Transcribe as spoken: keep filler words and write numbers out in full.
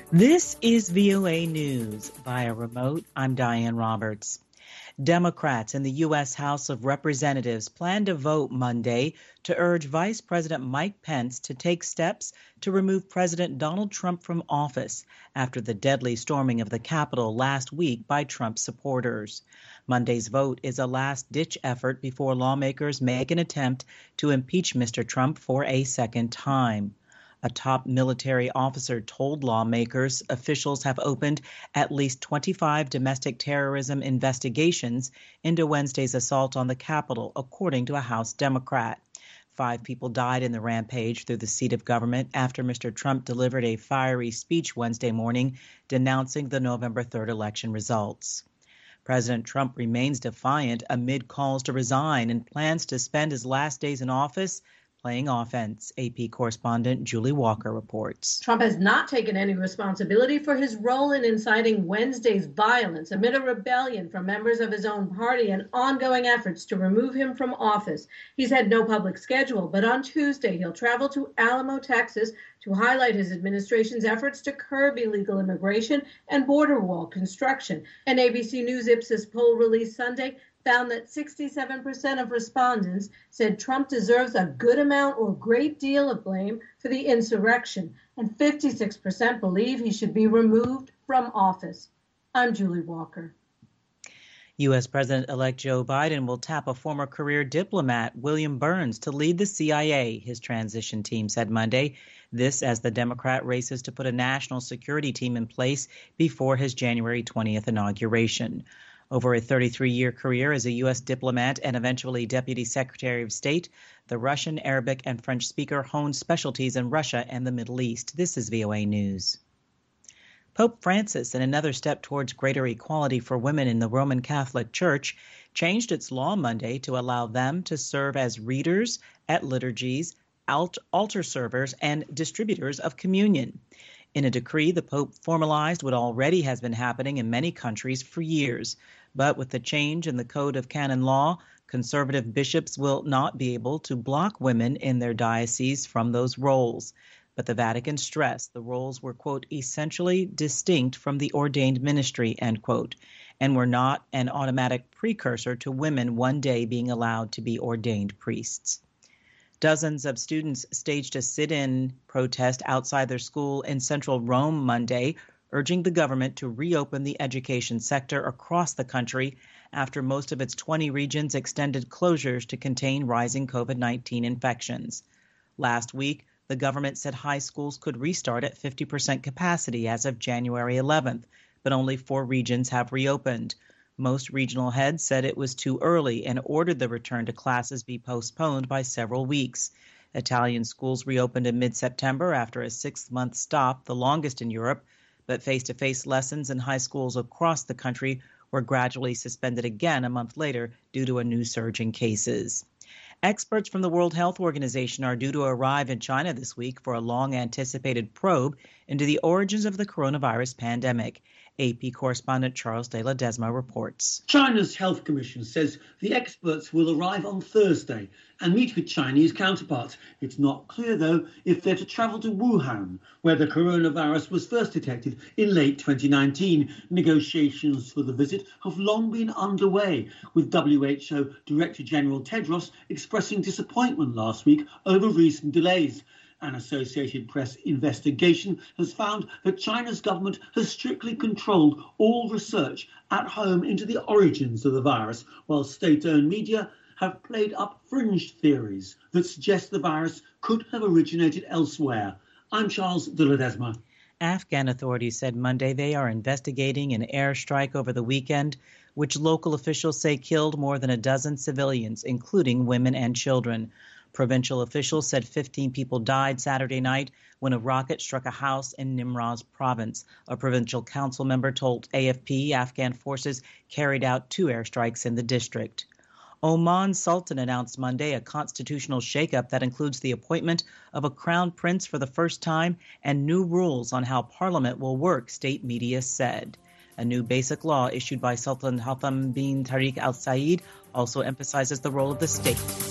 This is V O A News. Via remote, I'm Diane Roberts. Democrats in the U S House of Representatives plan to vote Monday to urge Vice President Mike Pence to take steps to remove President Donald Trump from office after the deadly storming of the Capitol last week by Trump supporters. Monday's vote is a last-ditch effort before lawmakers make an attempt to impeach Mister Trump for a second time. A top military officer told lawmakers officials have opened at least twenty-five domestic terrorism investigations into Wednesday's assault on the Capitol, according to a House Democrat. Five people died in the rampage through the seat of government after Mister Trump delivered a fiery speech Wednesday morning denouncing the November third election results. President Trump remains defiant amid calls to resign and plans to spend his last days in office playing offense. A P correspondent Julie Walker reports. Trump has not taken any responsibility for his role in inciting Wednesday's violence amid a rebellion from members of his own party and ongoing efforts to remove him from office. He's had no public schedule, but on Tuesday he'll travel to Alamo, Texas to highlight his administration's efforts to curb illegal immigration and border wall construction. An A B C News Ipsos poll released Sunday found that sixty-seven percent of respondents said Trump deserves a good amount or great deal of blame for the insurrection, and fifty-six percent believe he should be removed from office. I'm Julie Walker. U S President-elect Joe Biden will tap a former career diplomat, William Burns, to lead the C I A, his transition team said Monday. This as the Democrat races to put a national security team in place before his January twentieth inauguration. Over a thirty-three-year career as a U S diplomat and eventually Deputy Secretary of State, the Russian, Arabic, and French speaker honed specialties in Russia and the Middle East. This is V O A News. Pope Francis, in another step towards greater equality for women in the Roman Catholic Church, changed its law Monday to allow them to serve as readers at liturgies, altar servers, and distributors of communion. In a decree, the Pope formalized what already has been happening in many countries for years. But with the change in the Code of Canon Law, conservative bishops will not be able to block women in their dioceses from those roles. But the Vatican stressed the roles were, quote, essentially distinct from the ordained ministry, end quote, and were not an automatic precursor to women one day being allowed to be ordained priests. Dozens of students staged a sit-in protest outside their school in central Rome Monday, urging the government to reopen the education sector across the country after most of its twenty regions extended closures to contain rising COVID nineteen infections. Last week, the government said high schools could restart at fifty percent capacity as of January eleventh, but only four regions have reopened. Most regional heads said it was too early and ordered the return to classes be postponed by several weeks. Italian schools reopened in mid-September after a six-month stop, the longest in Europe, but face-to-face lessons in high schools across the country were gradually suspended again a month later due to a new surge in cases. Experts from the World Health Organization are due to arrive in China this week for a long-anticipated probe into the origins of the coronavirus pandemic. A P correspondent Charles de Ledesma reports. China's Health Commission says the experts will arrive on Thursday and meet with Chinese counterparts. It's not clear, though, if they're to travel to Wuhan, where the coronavirus was first detected in late twenty nineteen. Negotiations for the visit have long been underway, with W H O Director General Tedros expressing disappointment last week over recent delays. An Associated Press investigation has found that China's government has strictly controlled all research at home into the origins of the virus, while state-owned media have played up fringe theories that suggest the virus could have originated elsewhere. I'm Charles de Ledesma. Afghan authorities said Monday they are investigating an airstrike over the weekend, which local officials say killed more than a dozen civilians, including women and children. Provincial officials said fifteen people died Saturday night when a rocket struck a house in Nimroz province. A provincial council member told A F P Afghan forces carried out two airstrikes in the district. Oman's Sultan announced Monday a constitutional shakeup that includes the appointment of a crown prince for the first time and new rules on how parliament will work, state media said. A new basic law issued by Sultan Haitham bin Tariq Al Said also emphasizes the role of the state.